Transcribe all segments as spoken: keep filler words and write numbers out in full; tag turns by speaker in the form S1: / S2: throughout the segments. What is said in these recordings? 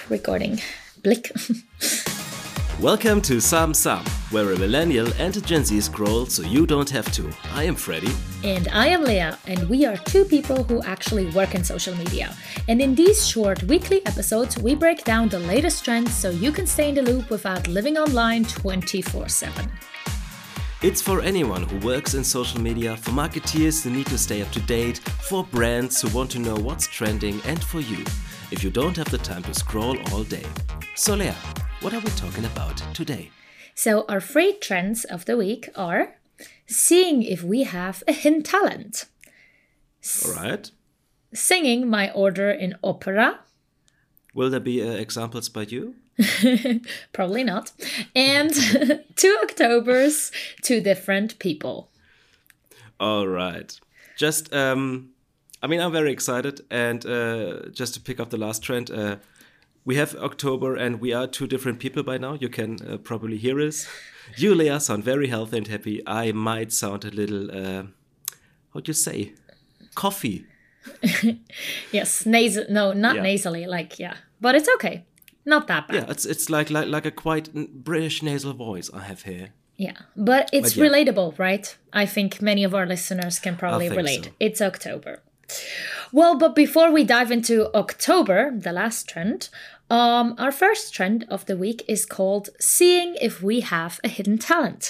S1: recording. Blick.
S2: Welcome to Sam Sam, where a millennial and a Gen Z scroll so you don't have to. I am Freddy.
S1: And I am Leah, and we are two people who actually work in social media. And in these short weekly episodes, we break down the latest trends so you can stay in the loop without living online twenty-four seven.
S2: It's for anyone who works in social media, for marketeers who need to stay up to date, for brands who want to know what's trending, and for you, if you don't have the time to scroll all day. So Leah, what are we talking about today?
S1: So our three trends of the week are seeing if we have a hidden talent.
S2: All right.
S1: Singing my order in opera.
S2: Will there be uh, examples by you?
S1: Probably not. And two Octobers, two different people.
S2: All right. Just, um, I mean, I'm very excited. And uh, just to pick up the last trend, uh, we have October and we are two different people by now. You can uh, probably hear us. You, Leah, sound very healthy and happy. I might sound a little, uh, how do you say, coffee.
S1: Yes, nasal. No, not
S2: yeah.
S1: nasally. Like, yeah. But it's okay. Not that bad.
S2: Yeah, it's it's like like like a quite British nasal voice I have here.
S1: Yeah, but it's
S2: but yeah.
S1: relatable, right? I think many of our listeners can probably relate.
S2: So.
S1: It's October. Well, but before we dive into October, the last trend, um, our first trend of the week is called Seeing If We Have a Hidden Talent.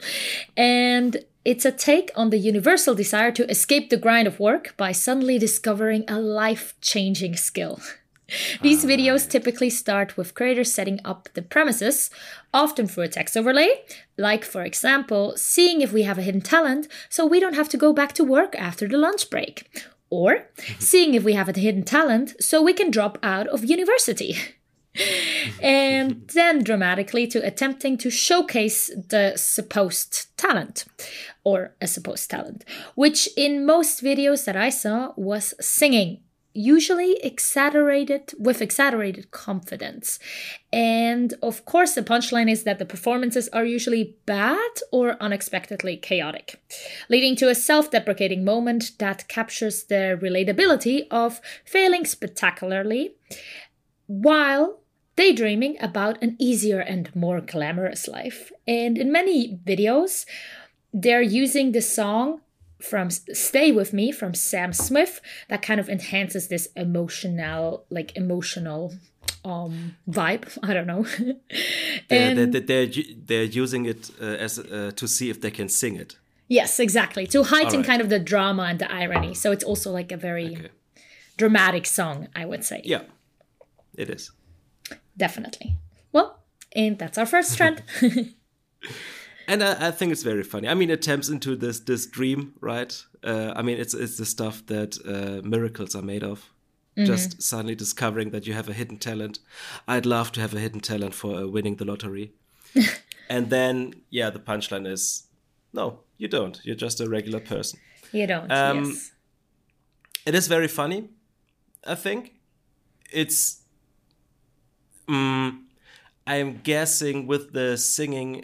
S1: And it's a take on the universal desire to escape the grind of work by suddenly discovering a life-changing skill. These videos typically start with creators setting up the premises, often through a text overlay, like, for example, seeing if we have a hidden talent so we don't have to go back to work after the lunch break, or seeing if we have a hidden talent so we can drop out of university. And then dramatically to attempting to showcase the supposed talent, or a supposed talent, which in most videos that I saw was singing. Usually exaggerated with exaggerated confidence. And of course, the punchline is that the performances are usually bad or unexpectedly chaotic, leading to a self-deprecating moment that captures the relatability of failing spectacularly while daydreaming about an easier and more glamorous life. And in many videos, they're using the song from Stay With Me from Sam Smith that kind of enhances this emotional, like emotional um, vibe. I don't know.
S2: they're, they're, they're, they're using it uh, as uh, to see if they can sing it.
S1: Yes, exactly. To heighten
S2: right.
S1: kind of the drama and the irony. So it's also like a very
S2: okay.
S1: dramatic song, I would say.
S2: Yeah, it is.
S1: Definitely. Well, and that's our first trend.
S2: And I, I think it's very funny. I mean, it taps into this this dream, right? Uh, I mean, it's it's the stuff that uh, miracles are made of. Mm-hmm. Just suddenly discovering that you have a hidden talent. I'd love to have a hidden talent for uh, winning the lottery. And then, yeah, the punchline is, no, you don't. You're just a regular person.
S1: You don't,
S2: um,
S1: yes.
S2: It is very funny, I think. It's, um, I'm guessing with the singing...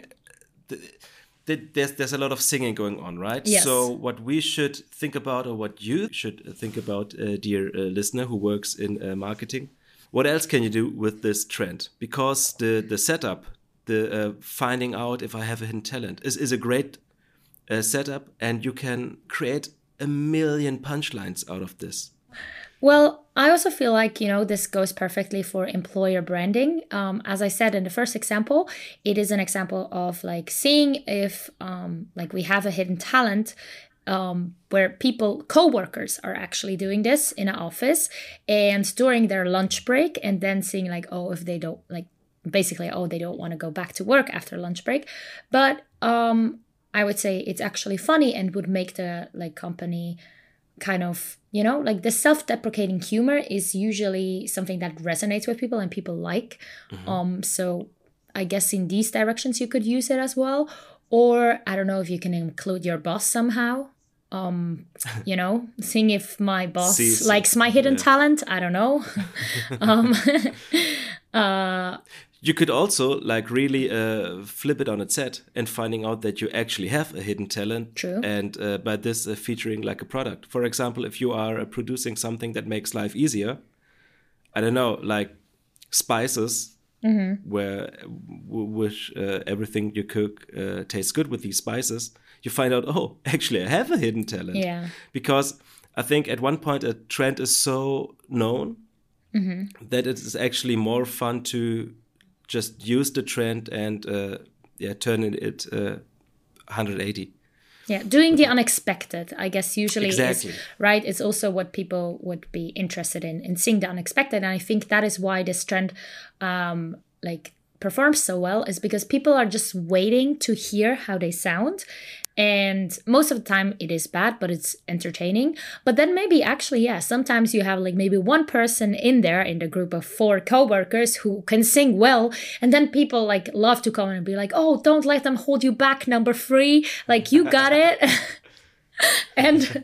S2: There's there's a lot of singing going on, right?
S1: Yes.
S2: So what we should think about, or what you should think about, uh, dear uh, listener who works in uh, marketing, what else can you do with this trend? Because the the setup, the uh, finding out if I have a hidden talent is, is a great uh, setup, and you can create a million punchlines out of this.
S1: Well, I also feel like, you know, this goes perfectly for employer branding. Um, as I said in the first example, it is an example of like seeing if um, like we have a hidden talent um, where people, co-workers are actually doing this in an office and during their lunch break, and then seeing like, oh, if they don't like basically, oh, they don't want to go back to work after lunch break. But um, I would say it's actually funny and would make the like company kind of, you know, like the self-deprecating humor is usually something that resonates with people and people like. Mm-hmm. Um, so I guess in these directions you could use it as well. Or I don't know if you can include your boss somehow. Um, you know, seeing if my boss See, likes my hidden yeah. talent. I don't know. um, uh,
S2: You could also like really uh, flip it on its head and finding out that you actually have a hidden talent.
S1: True.
S2: And uh, by this uh, featuring like a product. For example, if you are uh, producing something that makes life easier, I don't know, like spices, mm-hmm. where which uh, everything you cook uh, tastes good with these spices, you find out, oh, actually, I have a hidden talent.
S1: Yeah.
S2: Because I think at one point a trend is so known mm-hmm. that it is actually more fun to just use the trend and uh, yeah, turn it uh, one hundred eighty.
S1: Yeah, doing the unexpected, I guess, usually
S2: exactly.
S1: is, right? It's also what people would be interested in, in seeing the unexpected. And I think that is why this trend, um, like, performs so well, is because people are just waiting to hear how they sound. And most of the time it is bad, but it's entertaining. But then maybe actually, yeah, sometimes you have like maybe one person in there in the group of four coworkers who can sing well. And then people like love to come and be like, oh, don't let them hold you back, number three. Like, you got it. And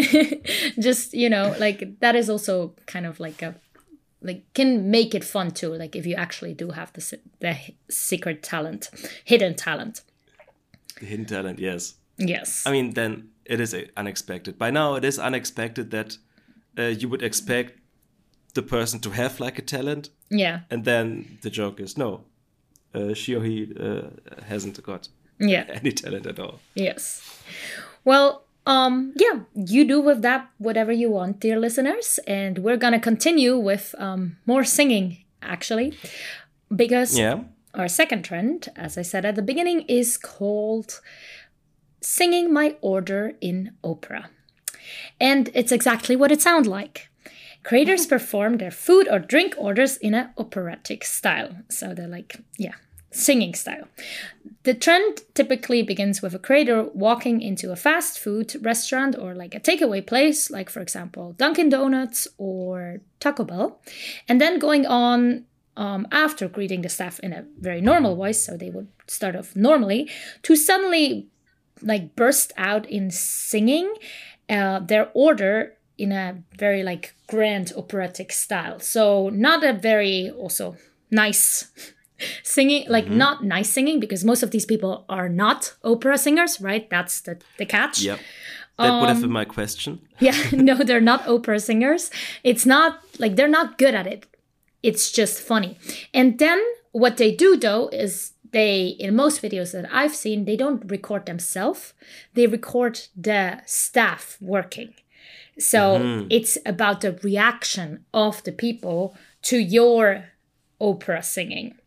S1: just, you know, like that is also kind of like a, like can make it fun too. Like if you actually do have the, the secret talent, hidden talent.
S2: The hidden talent, yes.
S1: Yes.
S2: I mean, then it is unexpected. By now, it is unexpected that uh, you would expect the person to have like a talent.
S1: Yeah.
S2: And then the joke is, no, uh, she or he uh, hasn't got
S1: yeah.
S2: any talent at all.
S1: Yes. Well, um, yeah, you do with that whatever you want, dear listeners. And we're going to continue with um, more singing, actually. Because
S2: yeah.
S1: our second trend, as I said at the beginning, is called Singing My Order in Opera. And it's exactly what it sounds like. Creators perform their food or drink orders in an operatic style. So they're like, yeah, singing style. The trend typically begins with a creator walking into a fast food restaurant or like a takeaway place, like for example, Dunkin' Donuts or Taco Bell, and then going on um, after greeting the staff in a very normal voice, so they would start off normally, to suddenly like burst out in singing uh, their order in a very like grand operatic style. So not a very also nice singing, like mm-hmm. not nice singing, because most of these people are not opera singers, right? That's the, the catch.
S2: Yep. That
S1: um,
S2: would have been my question.
S1: Yeah, no, they're not opera singers. It's not like they're not good at it. It's just funny. And then what they do though is they, in most videos that I've seen, they don't record themselves. They record the staff working. So mm-hmm. it's about the reaction of the people to your opera singing.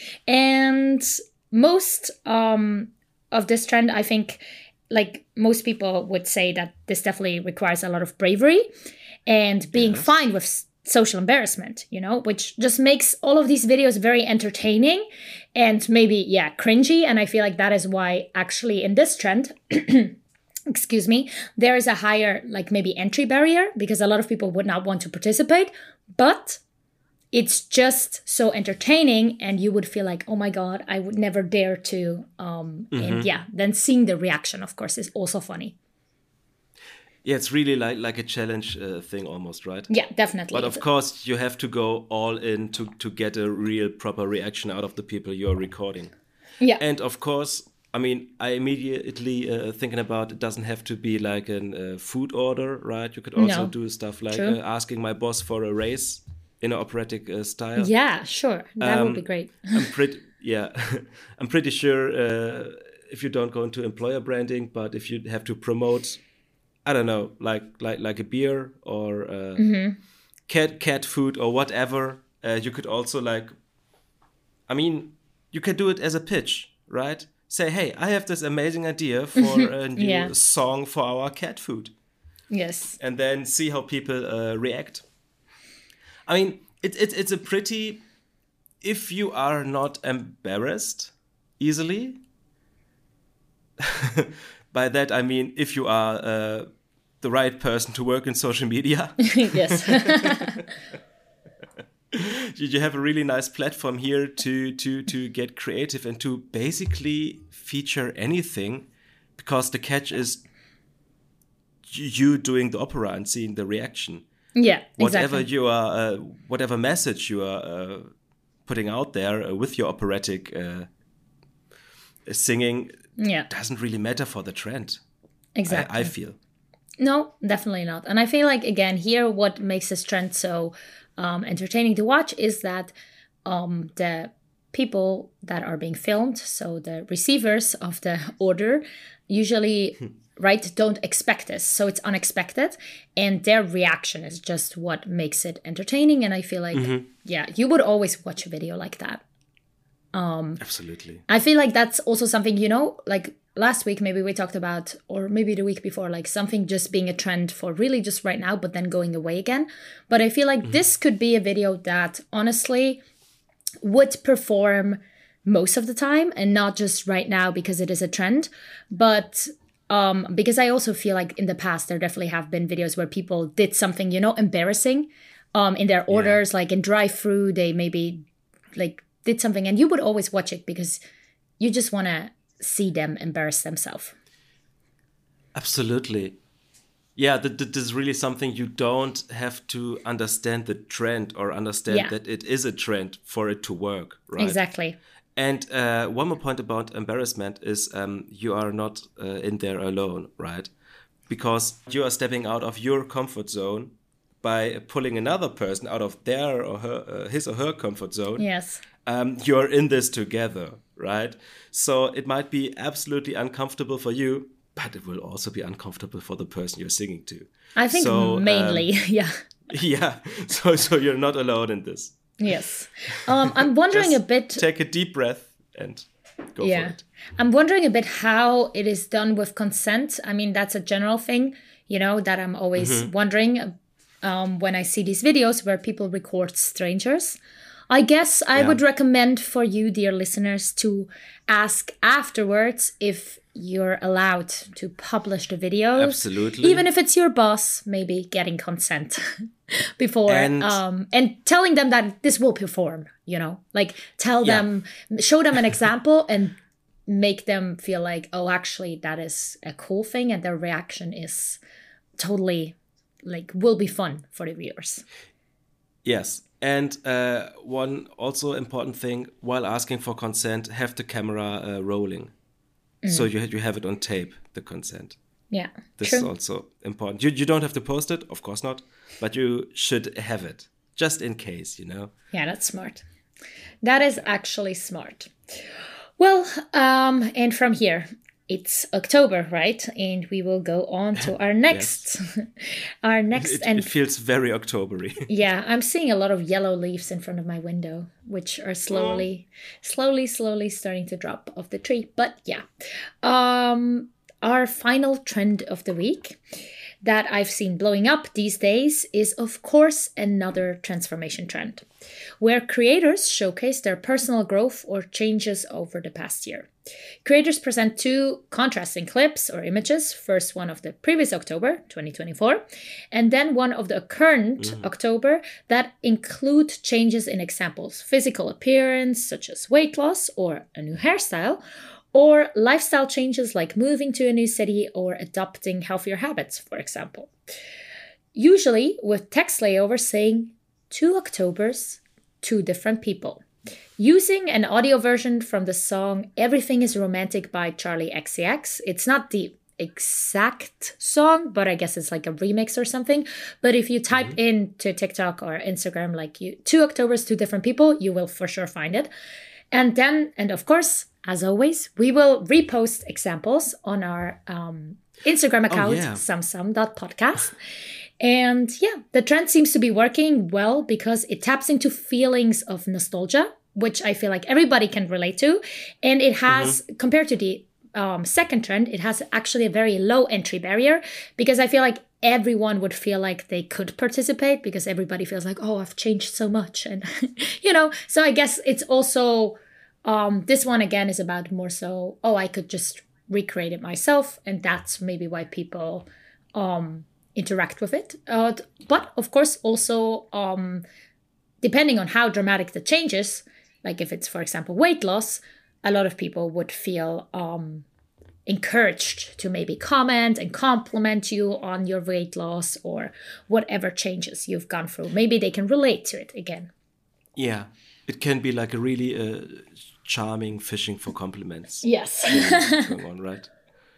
S1: And most um, of this trend, I think, like most people would say that this definitely requires a lot of bravery and being yes. fine with social embarrassment, you know, which just makes all of these videos very entertaining and maybe, yeah, cringy. And I feel like that is why actually in this trend, excuse me, there is a higher, like maybe entry barrier, because a lot of people would not want to participate, but it's just so entertaining and you would feel like, oh my God, I would never dare to. Um, mm-hmm. And yeah, then seeing the reaction, of course, is also funny.
S2: Yeah, it's really like like a challenge uh, thing almost, right?
S1: Yeah, definitely.
S2: But of course, you have to go all in to, to get a real proper reaction out of the people you're recording.
S1: Yeah.
S2: And of course, I mean, I immediately uh, thinking about it doesn't have to be like a uh, food order, right? You could also
S1: no.
S2: do stuff like uh, asking my boss for a raise in an operatic uh, style.
S1: Yeah, sure. That
S2: um,
S1: would be great.
S2: I'm pretty, yeah, I'm pretty sure uh, if you don't go into employer branding, but if you have to promote, I don't know, like like like a beer or uh, mm-hmm. cat cat food or whatever, uh, you could also like, I mean, you can do it as a pitch, right? Say, hey, I have this amazing idea for a new yeah. song for our cat food.
S1: Yes.
S2: And then see how people uh, react. I mean, it, it, it's a pretty, if you are not embarrassed easily, by that I mean if you are uh, the right person to work in social media.
S1: Yes.
S2: You have a really nice platform here to, to, to get creative and to basically feature anything, because the catch is you doing the opera and seeing the reaction.
S1: Yeah,
S2: whatever
S1: exactly.
S2: you are, uh, whatever message you are uh, putting out there uh, with your operatic uh, singing,
S1: yeah.
S2: doesn't really matter for the trend.
S1: Exactly.
S2: I, I feel.
S1: No, definitely not. And I feel like, again, here, what makes this trend so um, entertaining to watch is that um, the people that are being filmed, so the receivers of the order, usually right don't expect this, so it's unexpected, and their reaction is just what makes it entertaining. And I feel like mm-hmm. yeah, you would always watch a video like that. Um,
S2: Absolutely.
S1: I feel like that's also something, you know, like last week maybe we talked about, or maybe the week before, like something just being a trend for really just right now, but then going away again. But I feel like mm-hmm. this could be a video that honestly would perform most of the time, and not just right now because it is a trend, but um, because I also feel like in the past there definitely have been videos where people did something, you know, embarrassing um, in their orders, yeah. like in drive-through, they maybe like did something, and you would always watch it because you just want to see them embarrass themselves.
S2: Absolutely. Yeah, that, that is really something you don't have to understand the trend or understand yeah. that it is a trend for it to work, right?
S1: Exactly.
S2: And uh, one more point about embarrassment is um, you are not uh, in there alone, right? Because you are stepping out of your comfort zone by pulling another person out of their or her, uh, his or her comfort zone.
S1: Yes.
S2: Um, you're in this together, right? So it might be absolutely uncomfortable for you, but it will also be uncomfortable for the person you're singing to.
S1: I think
S2: so,
S1: mainly,
S2: um,
S1: yeah.
S2: Yeah, so so you're not alone in this.
S1: Yes. Um, I'm wondering a bit...
S2: Take a deep breath and go
S1: yeah.
S2: for it.
S1: I'm wondering a bit how it is done with consent. I mean, that's a general thing, you know, that I'm always mm-hmm. wondering um, when I see these videos where people record strangers. I guess I yeah. would recommend for you, dear listeners, to ask afterwards if you're allowed to publish the videos.
S2: Absolutely.
S1: Even if it's your boss, maybe getting consent before
S2: and,
S1: um, and telling them that this will perform, you know, like tell yeah. them, show them an example and make them feel like, oh, actually, that is a cool thing. And their reaction is totally like will be fun for the viewers.
S2: Yes. And uh, one also important thing, while asking for consent, have the camera uh, rolling. Mm. So you you have it on tape, the consent.
S1: Yeah,
S2: This
S1: true.
S2: is also important. You, you don't have to post it, of course not, but you should have it, just in case, you know?
S1: Yeah, that's smart. That is actually smart. Well, um, and from here, it's October, right? And we will go on to our next, our next,
S2: it,
S1: and
S2: it feels very Octobery.
S1: Yeah, I'm seeing a lot of yellow leaves in front of my window, which are slowly, oh. slowly, slowly starting to drop off the tree. But yeah, um, our final trend of the week that I've seen blowing up these days is, of course, another transformation trend, where creators showcase their personal growth or changes over the past year. Creators present two contrasting clips or images, first one of the previous October, twenty twenty-four, and then one of the current mm. October that include changes in examples, physical appearance, such as weight loss or a new hairstyle, or lifestyle changes like moving to a new city or adopting healthier habits, for example. Usually with text layovers saying, two Octobers, two different people. Using an audio version from the song Everything is Romantic by Charli X C X. It's not the exact song, but I guess it's like a remix or something. But if you type mm-hmm. into TikTok or Instagram, like you, two Octobers, two different people, you will for sure find it. And then, and of course, as always, we will repost examples on our um, Instagram account, oh, yeah. samsam dot podcast. And yeah, the trend seems to be working well because it taps into feelings of nostalgia, which I feel like everybody can relate to. And it has, mm-hmm. compared to the um, second trend, it has actually a very low entry barrier because I feel like everyone would feel like they could participate because everybody feels like, oh, I've changed so much. And, you know, so I guess it's also, um, this one again is about more so, oh, I could just recreate it myself. And that's maybe why people um, interact with it. Uh, but of course, also, um, depending on how dramatic the change is, like if it's, for example, weight loss, a lot of people would feel um, encouraged to maybe comment and compliment you on your weight loss or whatever changes you've gone through. Maybe they can relate to it again.
S2: Yeah, it can be like a really uh, charming fishing for compliments.
S1: Yes.
S2: going on, right?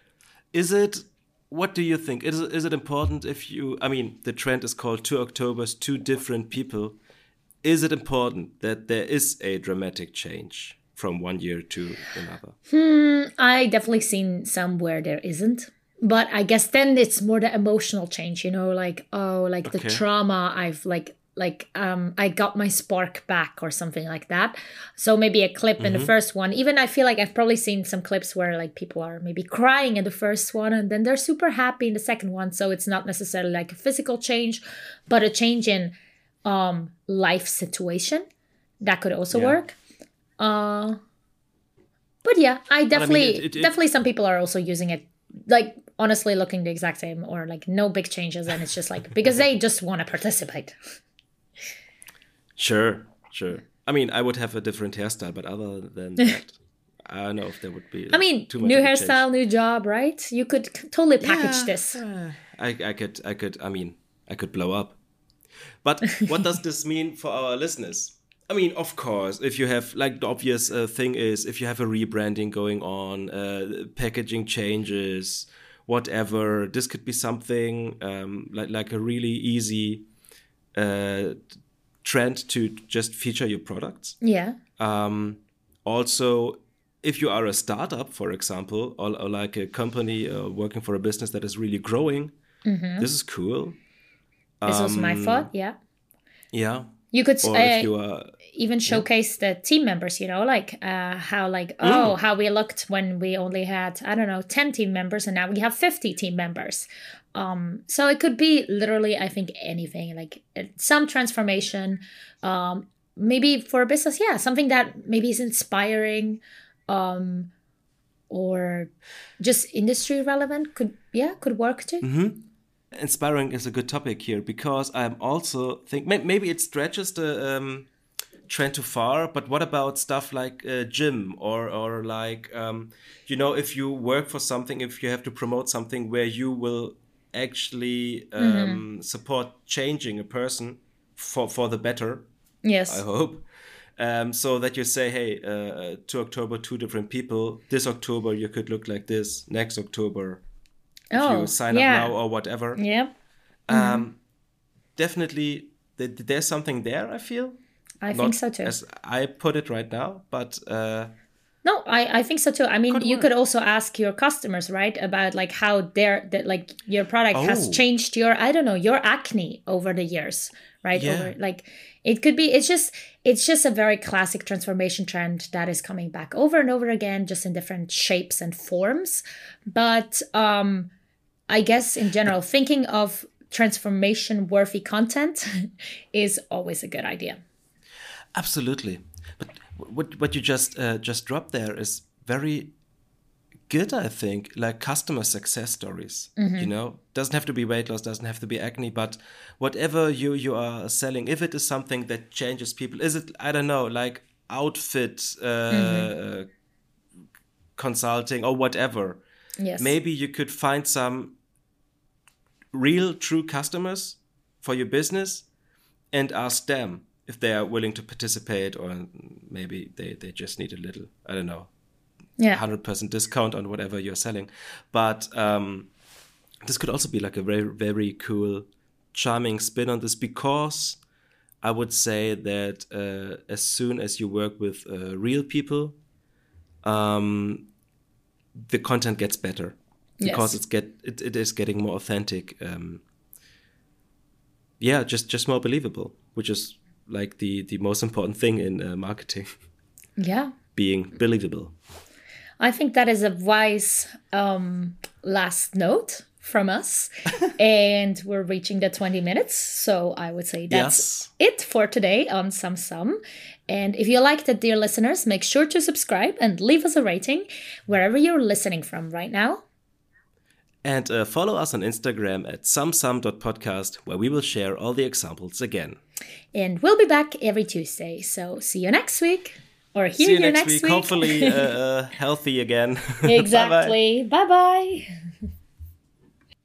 S2: Is it, what do you think? Is, is it important if you, I mean, the trend is called Two Octobers, Two Different People. is it important that there is a dramatic change from one year to another?
S1: Hmm, I definitely seen some where there isn't. But I guess then it's more the emotional change, you know, like, oh, like okay. the trauma I've like, like um, I got my spark back or something like that. So maybe a clip mm-hmm. in the first one. Even I feel like I've probably seen some clips where like people are maybe crying in the first one and then they're super happy in the second one. So it's not necessarily like a physical change, but a change in um, life situation. That could also yeah. work. Uh, but yeah, I definitely, I mean, it, it, definitely some people are also using it like honestly looking the exact same or like no big changes. And it's just like, because they just want to participate.
S2: Sure, sure. I mean, I would have a different hairstyle, but other than that, I don't know if there would be. Like,
S1: I mean,
S2: too much
S1: new hairstyle, new job, right? You could totally package
S2: yeah,
S1: this.
S2: Uh, I, I could, I could. I mean, I could blow up. But what does this mean for our listeners? I mean, of course, if you have like the obvious uh, thing is if you have a rebranding going on, uh, packaging changes, whatever. This could be something um, like like a really easy. Uh, trend to just feature your products.
S1: Yeah.
S2: Um, also, if you are a startup, for example, or, or like a company uh, working for a business that is really growing, mm-hmm. this is cool.
S1: This um, was my thought, yeah.
S2: Yeah.
S1: You could
S2: or
S1: uh,
S2: if you are,
S1: even showcase yeah. the team members, you know, like uh, how like, oh, mm. how we looked when we only had, I don't know, ten team members and now we have fifty team members. Um, so it could be literally, I think, anything, like some transformation, um, maybe for a business, yeah, something that maybe is inspiring, um, or just industry relevant could, yeah, could work too.
S2: Mm-hmm. Inspiring is a good topic here because I'm also think maybe it stretches the um, trend too far, but what about stuff like uh, gym or or like um, you know, if you work for something, if you have to promote something where you will actually um, mm-hmm. support changing a person for for the better.
S1: Yes,
S2: I hope. Um, so that you say, hey, uh, to October, two different people. This October you could look like this. Next October. If
S1: oh,
S2: you sign
S1: yeah.
S2: up now or whatever.
S1: Yeah.
S2: Um,
S1: mm-hmm.
S2: Definitely, th- there's something there, I feel.
S1: I
S2: Not
S1: think so too.
S2: As I put it right now, but... Uh,
S1: no, I, I think so too. I mean, could you work. Could also ask your customers, right, about like how their that like your product oh. has changed your, I don't know, your acne over the years, right?
S2: Yeah.
S1: Over, like it could be, it's just, it's just a very classic transformation trend that is coming back over and over again, just in different shapes and forms. But um, I guess in general, thinking of transformation-worthy content is always a good idea.
S2: Absolutely. But what what you just uh, just dropped there is very good, I think. Like customer success stories. Mm-hmm. You know, doesn't have to be weight loss, doesn't have to be acne, but whatever you you are selling, if it is something that changes people, is it I don't know, like outfit uh, mm-hmm. consulting or whatever.
S1: Yes.
S2: Maybe you could find some real, true customers for your business and ask them if they are willing to participate, or maybe they, they just need a little, I don't know,
S1: yeah.
S2: one hundred percent discount on whatever you're selling. But um, this could also be like a very, very cool, charming spin on this, because I would say that uh, as soon as you work with uh, real people, um, the content gets better. Because yes. it's get it, it is getting more authentic, um, yeah, just just more believable, which is like the the most important thing in uh, marketing.
S1: Yeah,
S2: being believable.
S1: I think that is a wise um, last note from us, and we're reaching the twenty minutes. So I would say that's yes. it for today on Sum Sum. And if you liked it, dear listeners, make sure to subscribe and leave us a rating wherever you're listening from right now.
S2: And uh, follow us on Instagram at sumsum dot podcast, where we will share all the examples again.
S1: And we'll be back every Tuesday. So see you next week. Or hear
S2: see you
S1: you
S2: next,
S1: next
S2: week.
S1: week.
S2: Hopefully uh, healthy again.
S1: Exactly. Bye-bye.